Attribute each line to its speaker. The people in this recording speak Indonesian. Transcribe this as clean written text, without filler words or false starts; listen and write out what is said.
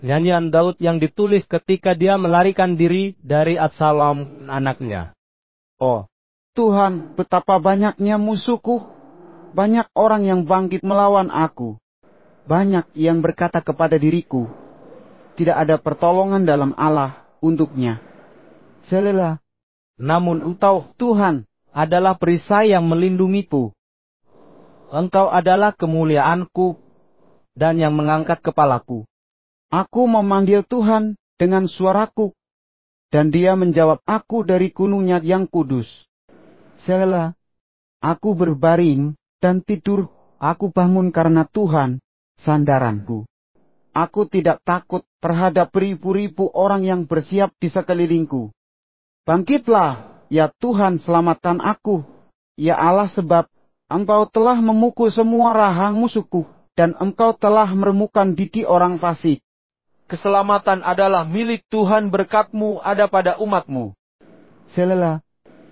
Speaker 1: Nyanyian Daud yang ditulis ketika dia melarikan diri dari Absalom anaknya.
Speaker 2: Oh, Tuhan, betapa banyaknya musuhku. Banyak orang yang bangkit melawan aku. Banyak yang berkata kepada diriku, tidak ada pertolongan dalam Allah untuknya. Selah.
Speaker 1: Namun
Speaker 2: Engkau, Tuhan,
Speaker 1: adalah perisai yang melindungiku. Engkau adalah kemuliaanku dan yang mengangkat kepalaku.
Speaker 2: Aku memanggil Tuhan dengan suaraku, dan Dia menjawab aku dari gunungnya yang kudus. Selah. Aku berbaring dan tidur, aku bangun karena Tuhan, sandaranku. Aku tidak takut terhadap beribu-ribu orang yang bersiap di sekelilingku. Bangkitlah, ya Tuhan, selamatkan aku. Ya Allah, sebab Engkau telah memukul semua rahang musuhku, dan Engkau telah meremukkan gigi orang fasik.
Speaker 3: Keselamatan adalah milik Tuhan, berkat-Mu ada pada umat-Mu.
Speaker 2: Selah.